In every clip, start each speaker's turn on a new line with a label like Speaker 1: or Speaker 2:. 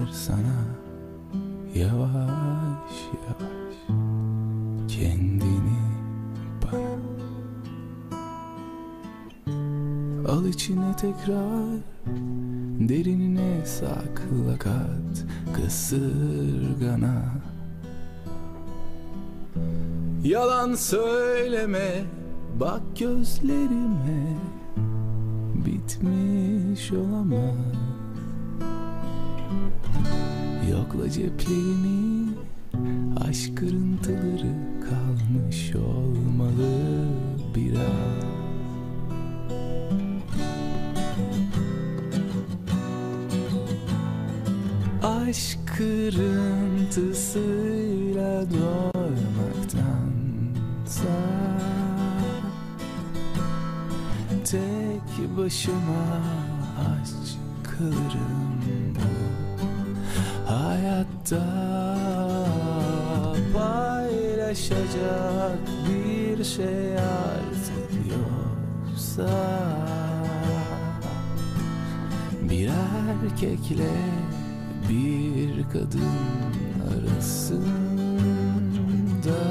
Speaker 1: sana yavaş yavaş kendini bana. Al içine tekrar, derinine sakla kat kasırgana. Yalan söyleme, bak gözlerime, bitmiş olamaz. Yokla ceplerini, aşk kırıntıları kalmış olmalı biraz. Aşk kırıntısıyla doymaktansa tek başıma aç kalırım bu hayatta. Paylaşacak bir şey artık yoksa bir erkekle bir kadın arasında.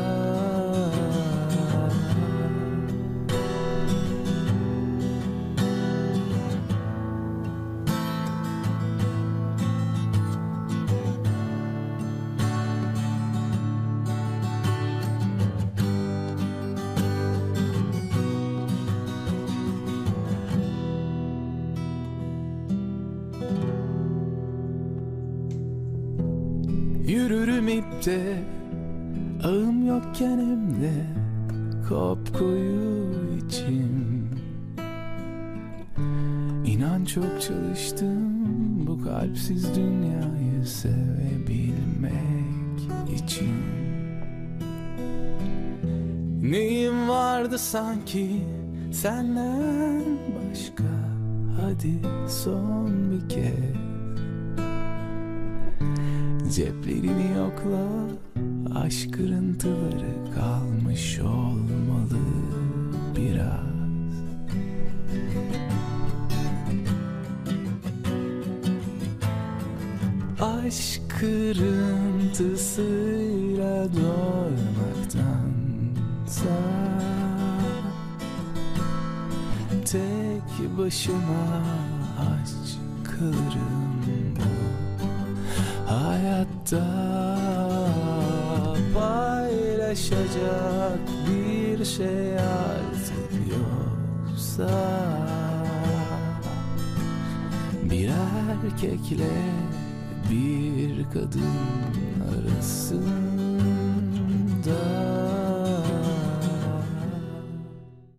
Speaker 1: Yürürüm ipte, ağım yokken hem de kopkoyu içim. İnan çok çalıştım bu kalpsiz dünyayı sevebilmek için. Neyim vardı sanki senden başka, hadi son bir kez. Ceplerini yokla, aşk kırıntıları kalmış olmalı biraz. Aşk kırıntısıyla doymaktansa tek başıma aç kalırım bu hayatta. Paylaşacak bir şey artık yoksa bir erkekle bir kadın arasında.